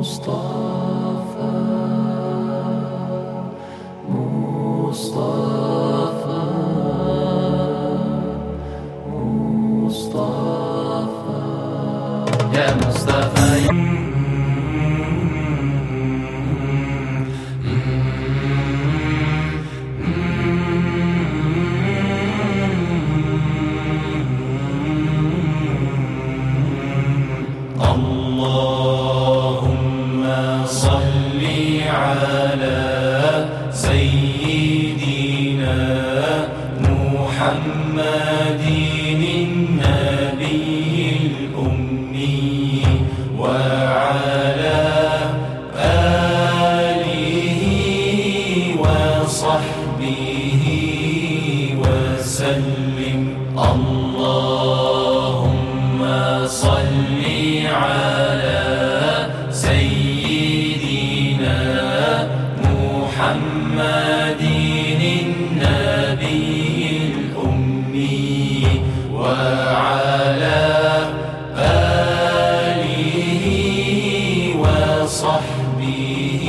يا مصطفى اللهم صل على سيدنا محمد النبي الأمي وعلى آله وصحبه وسلم اللهم صل على سيدنا محمد النبي الأمي وعلى آله وصحبه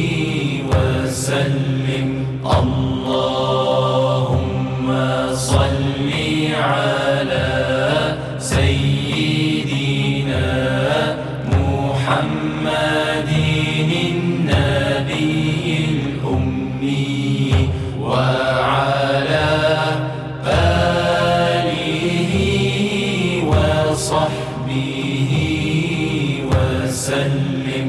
وسلم اللهم صل على سيدنا محمد النبي الأمي وعلى آله وصحبه وسلم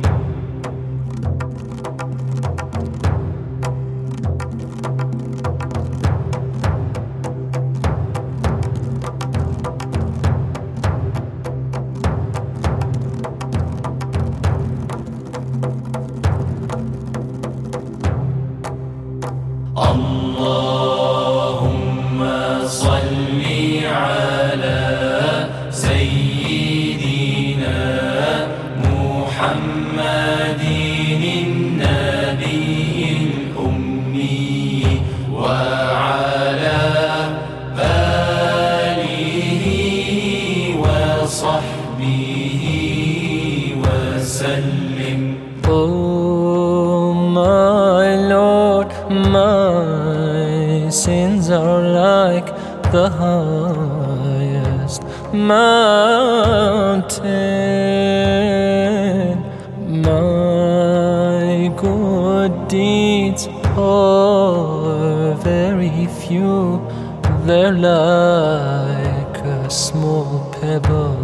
اللهم صل على سيدنا محمد النبي الأمي وعلى آله وصحبه وسلم. Oh my Lord, my sins are like the highest mountain. My good deeds are very few, they're like a small pebble.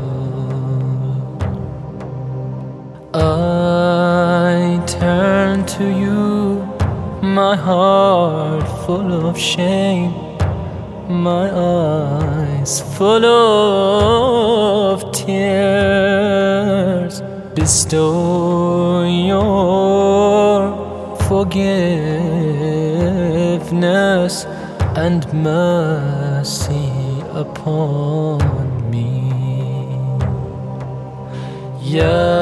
I turn to you, my heart full of shame, my eyes full of tears. Bestow your forgiveness and mercy upon me. Ya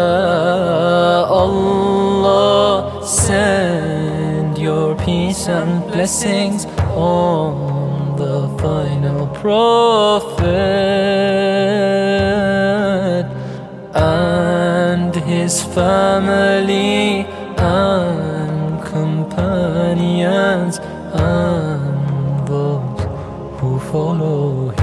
Allah, send your peace and blessings on the final prophet and his family and companions and those who follow him.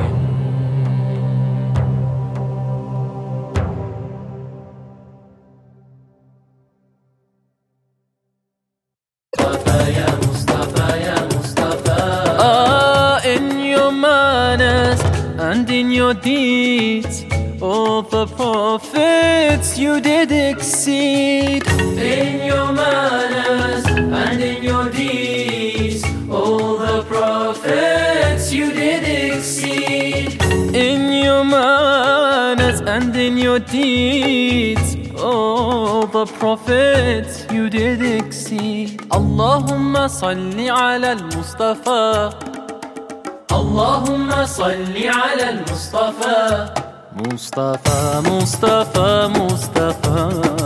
In your manners and in your deeds, all the prophets you did exceed. In your manners and in your deeds, all the prophets you did exceed. In your manners and in your deeds, all the prophets you did exceed. Allahumma salli ala al-Mustafa. اللهم صل على المصطفى. مصطفى مصطفى مصطفى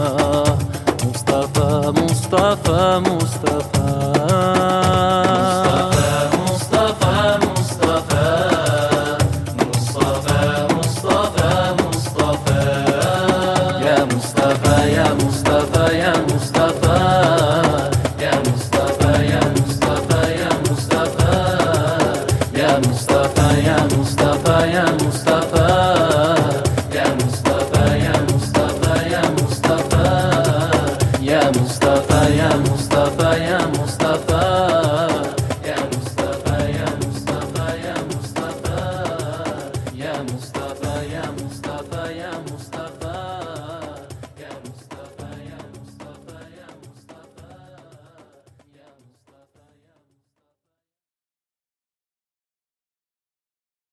مصطفى مصطفى مصطفى مصطفى مصطفى مصطفى مصطفى مصطفى يا مصطفى مصطفى يا مصطفى يا مصطفى يا مصطفى يا مصطفى يا مصطفى يا مصطفى يا مصطفى يا مصطفى يا مصطفى يا مصطفى يا مصطفى يا مصطفى يا مصطفى يا مصطفى